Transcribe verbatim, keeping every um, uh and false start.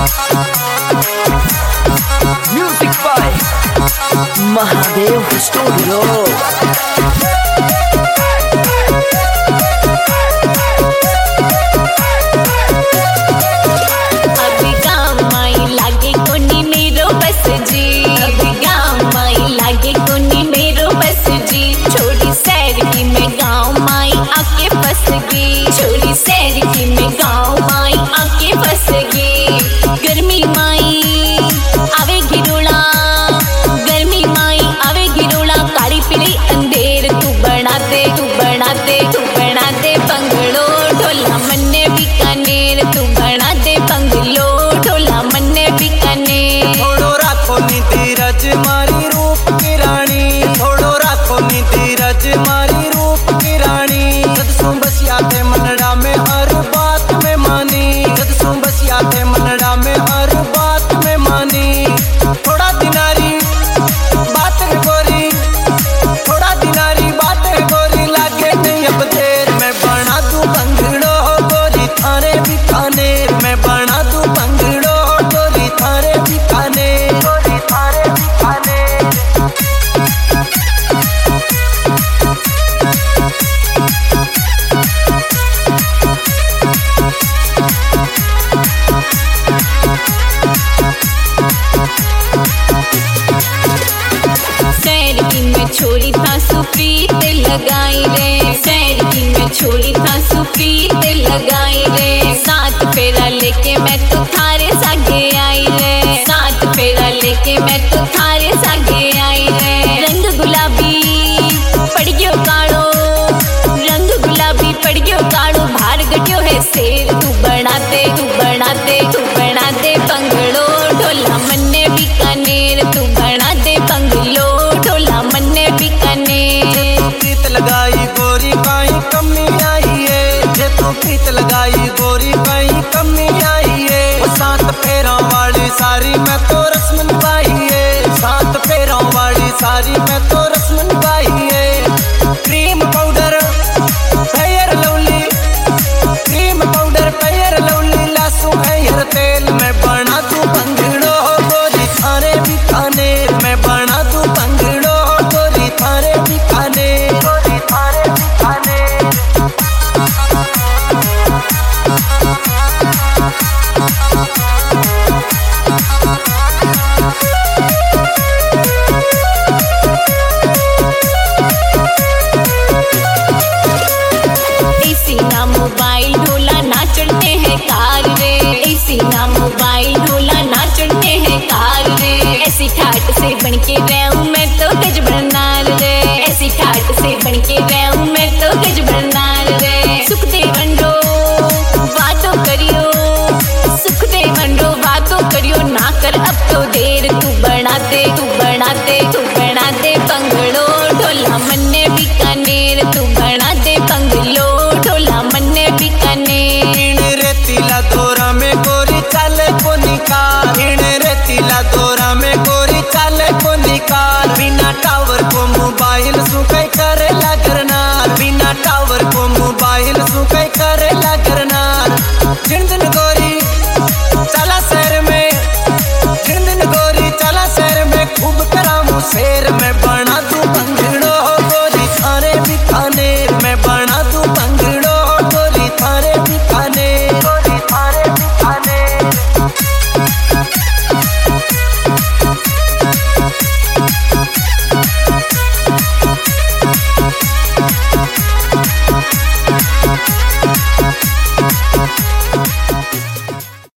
Music by Mahadev Studio. छोड़ी सैर की में गाँव माई आके फंस गई। गर्मी माई आवे गिरोला, गर्मी माई आवे गिरोला। काली पीली अंधेर तू बना दे, तू बना दे, तू बना दे बंगलो ढोला मन्ने बीकानेर। तू बना दे बंगलो ढोला मन्ने बीकानेर। थोड़ो राखो नी धीरज मारी रूप की रानी, थोड़ो राखो नी धीरज मारी रूप की रानी। सदसों बसिया थे मनड़ा में हर बात में मानी, सदसों बसिया थे मनड़ा में हर बात में मानी। थोड़ा दिनारी बात है गोरी, थोड़ा दिनारी बात है गोरी। लागे नहीं अब देर मैं बना दूं बंगड़ो गोरी थारे बीकानेर। मैं बना दूं बंगड़ो गोरी थारे बीकानेर, गोरी थारे बीकानेर। सैर की मैं छोड़ी था सुप्रीत लगाई रे, सैर की मैं छोड़ी था सुप्रीत लगाई रे। साथ फेरा लेके मैं तो थारे सागे आई रे, साथ फेरा लेके मैं तो थारे सागे आई रे। रंग गुलाबी पड़ गयो काड़ो, रंग गुलाबी पड़ गयो काड़ो। भार गड्यो है शेर तू बना दे, तू बना दे, तू बना दे बंगलो ढोला मन्ने बीकानेर। तू बना दे बंगलो ढोला मन्ने बीकानेर। प्रीत लगाई गोरी काई कमी आई है, जे तू प्रीत लगाई गोरी काई कमी आई है। वो सात फेरों वाली सारी मैं तो रस्म निभाई है, सात फेरों वाली सारी मैं तो रस्म निभाई है। Cream powder fair lovely, cream powder fair lovely. लासू हेयर तेल मैं बना दूं बंगड़ो गोरी थारे बीकानेर। मैं बना दूं बंगड़ो गोरी थारे बीकानेर, गोरी थारे बीकानेर। इसी ना मोबाइल ढोला ना चढ़ते हैं कार रे, इसी ना मोबाइल ढोला ना चढ़ते हैं कार रे। ऐसी ठाट से बन के रहूं मैं तो गज बरनार रे, ऐसी ठाट से बन के रहूं मैं तो गज बरनार रे। सुख दे वंडो बातों करियो, सुख दे वंडो बातों करियो। ना कर अब तो देर तू बना दे, तू बना दे, तू बना दे बंगलो ढोला मन्ने बीकानेर। तू बना दे बंगलो ढोला मन्ने बीकानेर। इन रेतीला दौरा में गोरी चाले को निकाल, इन रेतीला दौरा में गोरी चाले को निकाल। बिना टावर को मोबाइल सुखे करे लगरनार, बिना टावर को मोबाइल सुखे करे लगरनार। जिन दिन गोरी चला शहर में, जिन दिन गोरी चला शहर में खूब करामू शेर। मैं